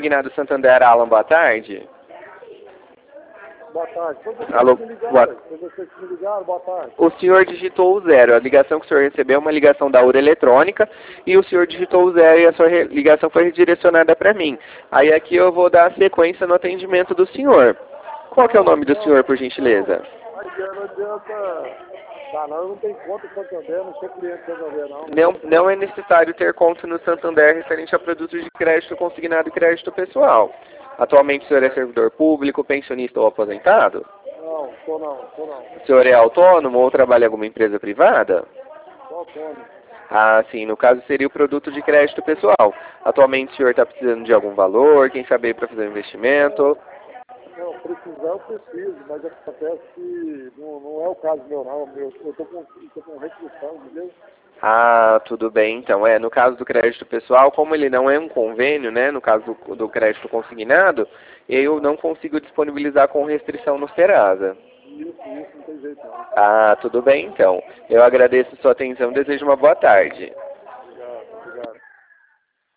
Consignado Santander, Alan, boa tarde. Boa tarde. Foi você Alô, que me ligaram? boa... Foi você que me ligaram? Boa tarde. O senhor digitou o 0. A ligação que o senhor recebeu é uma ligação da Ura Eletrônica e o senhor digitou o 0 e a sua ligação foi redirecionada para mim. Aí aqui eu vou dar a sequência no atendimento do senhor. Qual que é o nome do senhor, por gentileza? Não adianta. Não, eu não tenho conta no Santander, não sou cliente do Santander, não. Não é necessário ter conta no Santander referente a produtos de crédito consignado e crédito pessoal. Atualmente o senhor é servidor público, pensionista ou aposentado? Não, tô não. O senhor é autônomo ou trabalha em alguma empresa privada? Sou autônomo. Ah, sim. No caso seria o produto de crédito pessoal. Atualmente o senhor está precisando de algum valor, quem sabe para fazer um investimento? Não, precisar eu preciso, mas acontece que não é o caso meu, não. Eu tô com restrição, entendeu? Ah, tudo bem. Então, no caso do crédito pessoal, como ele não é um convênio, né, no caso do crédito consignado, eu não consigo disponibilizar com restrição no Serasa. Isso, não tem jeito, não. Ah, tudo bem, então. Eu agradeço sua atenção e desejo uma boa tarde.